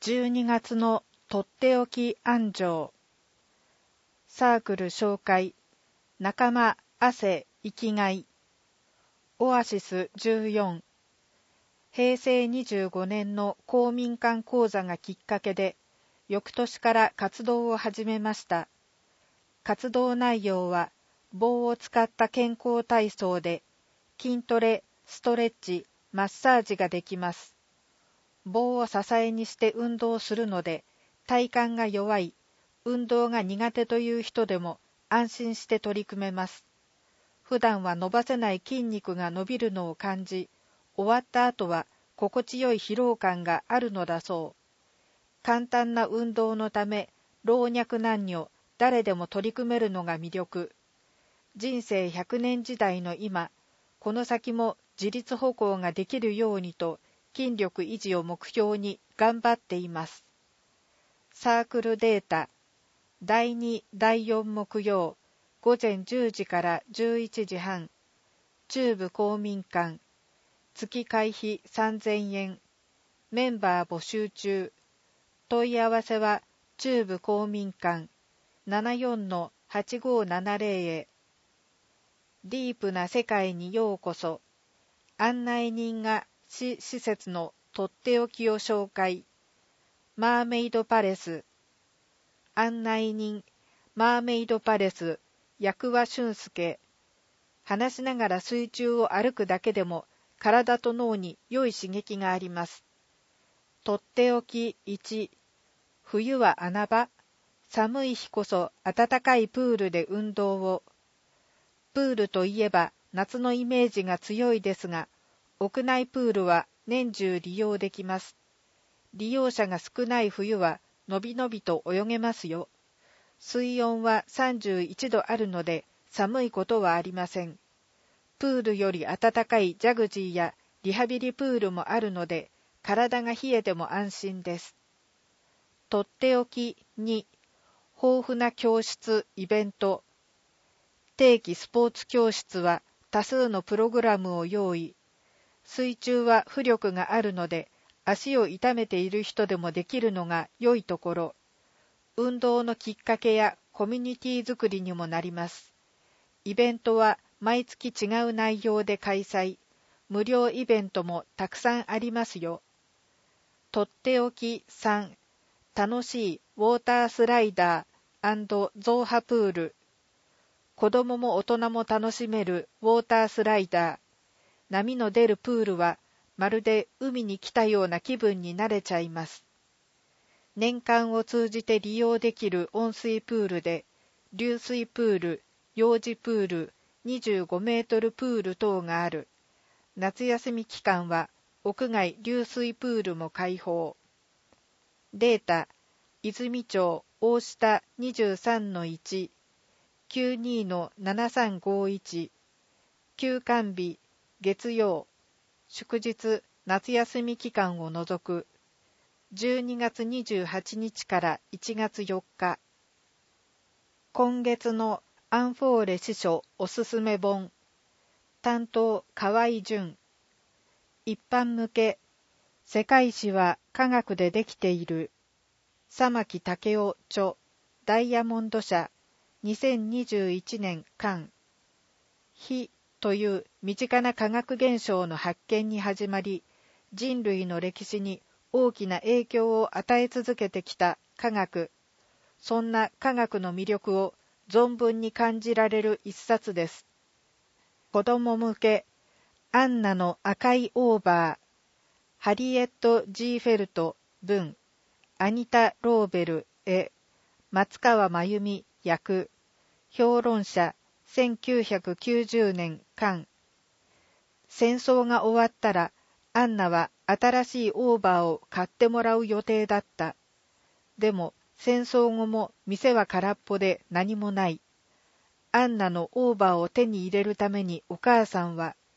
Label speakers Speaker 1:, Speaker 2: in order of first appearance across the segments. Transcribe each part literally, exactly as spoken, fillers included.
Speaker 1: じゅうにがつのとっておき案上。サークル紹介。仲間、汗、生きがい。オアシスじゅうよん。へいせいにじゅうごねんの公民館講座がきっかけで、翌年から活動を始めました。活動内容は、棒を使った健康体操で、筋トレ、ストレッチ、マッサージができます。棒を支えにして運動するので、体幹が弱い、運動が苦手という人でも安心して取り組めます。普段は伸ばせない筋肉が伸びるのを感じ、終わった後は心地よい疲労感があるのだそう。簡単な運動のため、老若男女、誰でも取り組めるのが魅力。人生ひゃくねん時代の今、この先も自立歩行ができるようにと、筋力維持を目標に頑張っています。サークルデータ。だいに、だいよん木曜、ごぜんじゅうじからじゅういちじはん。中部公民館。月会費さんぜんえん。メンバー募集中。問い合わせは中部公民館 ななよんのはちごーななぜろ へ。ディープな世界にようこそ。案内人が市施設のとっておきを紹介。マーメイドパレス。案内人、マーメイドパレス、役和俊介。話しながら水中を歩くだけでも体と脳に良い刺激があります。とっておきいち。冬は穴場。寒い日こそ暖かいプールで運動を。プールといえば夏のイメージが強いですが、屋内プールは年中利用できます。利用者が少ない冬はのびのびと泳げますよ。水温はさんじゅういちどあるので寒いことはありません。プールより暖かいジャグジーやリハビリプールもあるので体が冷えても安心です。とっておきに、豊富な教室イベント。定期スポーツ教室は多数のプログラムを用意。水中は浮力があるので、足を痛めている人でもできるのが良いところ。運動のきっかけやコミュニティ作りにもなります。イベントは毎月違う内容で開催。無料イベントもたくさんありますよ。とっておきさん。楽しいウォータースライダー&ゾウハプール。子供も大人も楽しめるウォータースライダー。波の出るプールはまるで海に来たような気分になれちゃいます。年間を通じて利用できる温水プールで、流水プール、幼児プール、にじゅうごメートルプール等がある。夏休み期間は屋外流水プールも開放。データ、泉町大下 にじゅうさんのいち、きゅうにのななさんごいち、休館日、月曜、祝日、夏休み期間を除く、じゅうにがつにじゅうはちにちからいちがつよっか。今月のアンフォーレ司書おすすめ本。担当河合淳。一般向け。世界史は科学でできている。佐牧武雄著。ダイヤモンド社。にせんにじゅういちねん刊。火という身近な科学現象の発見に始まり、人類の歴史に大きな影響を与え続けてきた科学。そんな科学の魅力を存分に感じられる一冊です。子供向け、アンナの赤いオーバー、ハリエット・ジー・フェルト文、アニタ・ローベル絵、松川真由美訳、評論者、せんきゅうひゃくきゅうじゅうねん刊。戦争が終わったら、アンナは新しいオーバーを買ってもらう予定だった。でも、戦争後も店は空っぽで何もない。アンナのオーバーを手に入れるためにお母さんは、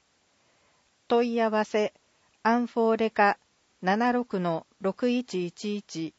Speaker 1: 問い合わせ、アンフォーレカ ななろくのろくいちいちいち